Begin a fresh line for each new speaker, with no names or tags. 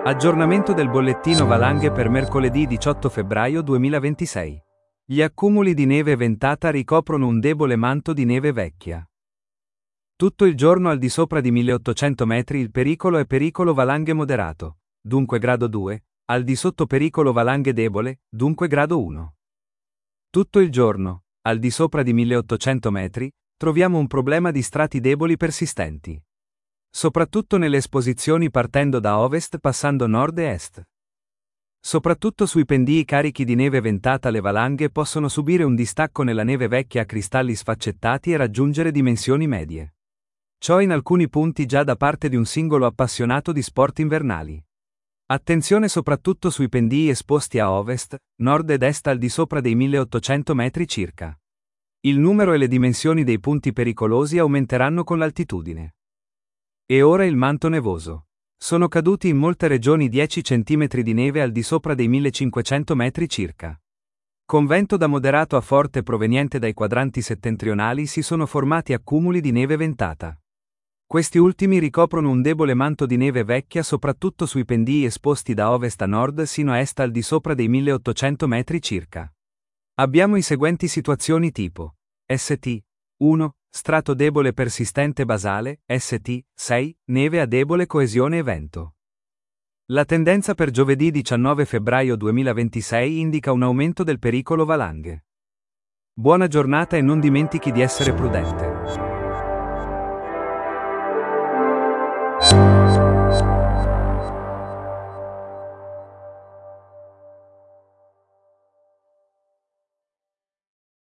Aggiornamento del bollettino valanghe per mercoledì 18 febbraio 2026. Gli accumuli di neve ventata ricoprono un debole manto di neve vecchia. Tutto il giorno al di sopra di 1800 metri il pericolo è pericolo valanghe moderato, dunque grado 2, al di sotto pericolo valanghe debole, dunque grado 1. Tutto il giorno, al di sopra di 1800 metri, troviamo un problema di strati deboli persistenti. Soprattutto nelle esposizioni partendo da ovest passando nord e est. Soprattutto sui pendii carichi di neve ventata le valanghe possono subire un distacco nella neve vecchia a cristalli sfaccettati e raggiungere dimensioni medie. Ciò in alcuni punti già da parte di un singolo appassionato di sport invernali. Attenzione soprattutto sui pendii esposti a ovest, nord ed est al di sopra dei 1800 metri circa. Il numero e le dimensioni dei punti pericolosi aumenteranno con l'altitudine. E ora il manto nevoso. Sono caduti in molte regioni 10 cm di neve al di sopra dei 1500 metri circa. Con vento da moderato a forte proveniente dai quadranti settentrionali si sono formati accumuli di neve ventata. Questi ultimi ricoprono un debole manto di neve vecchia soprattutto sui pendii esposti da ovest a nord sino a est al di sopra dei 1800 metri circa. Abbiamo i seguenti situazioni tipo St. 1. Strato debole persistente basale, St. 6. Neve a debole coesione e vento. La tendenza per giovedì 19 febbraio 2026 indica un aumento del pericolo valanghe. Buona giornata e non dimentichi di essere prudente.